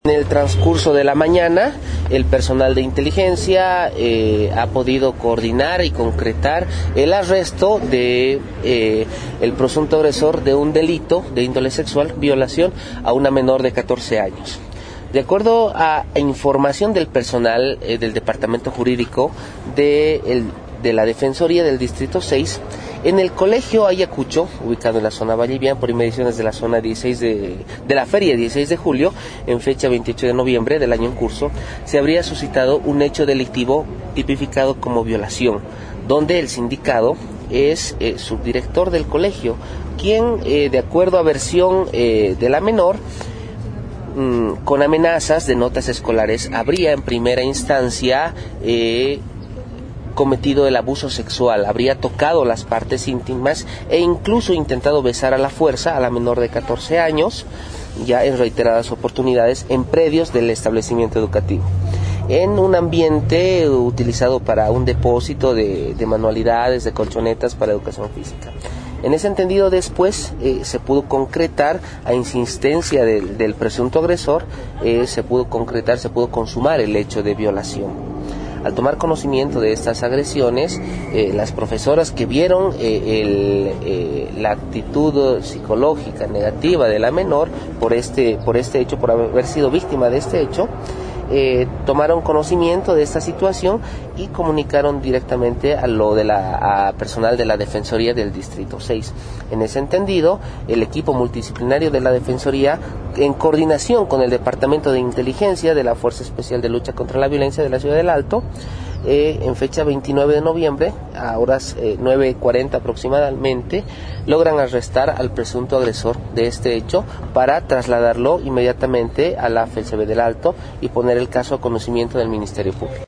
En el transcurso de la mañana, el personal de inteligencia ha podido coordinar y concretar el arresto de el presunto agresor de un delito de índole sexual, violación a una menor de 14 años. De acuerdo a información del personal del Departamento Jurídico de la Defensoría del Distrito 6, en el Colegio Ayacucho, ubicado en la zona Vallivian, por inmediaciones de la zona 16 de la feria 16 de julio, en fecha 28 de noviembre del año en curso, se habría suscitado un hecho delictivo tipificado como violación, donde el sindicado es subdirector del colegio, quien, de acuerdo a versión de la menor, con amenazas de notas escolares, habría en primera instancia cometido el abuso sexual, habría tocado las partes íntimas e incluso intentado besar a la fuerza a la menor de 14 años, ya en reiteradas oportunidades, en predios del establecimiento educativo, en un ambiente utilizado para un depósito de manualidades, de colchonetas para educación física. En ese entendido, después se pudo concretar, a insistencia del presunto agresor, se pudo consumar el hecho de violación. Al tomar conocimiento de estas agresiones, las profesoras que vieron la actitud psicológica negativa de la menor por este hecho, por haber sido víctima de este hecho, tomaron conocimiento de esta situación y comunicaron directamente a personal de la Defensoría del Distrito 6. En ese entendido, el equipo multidisciplinario de la Defensoría, en coordinación con el Departamento de Inteligencia de la Fuerza Especial de Lucha contra la Violencia de la Ciudad del Alto, en fecha 29 de noviembre, a horas 9:40 aproximadamente, logran arrestar al presunto agresor de este hecho para trasladarlo inmediatamente a la FELCB del Alto y poner el caso a conocimiento del Ministerio Público.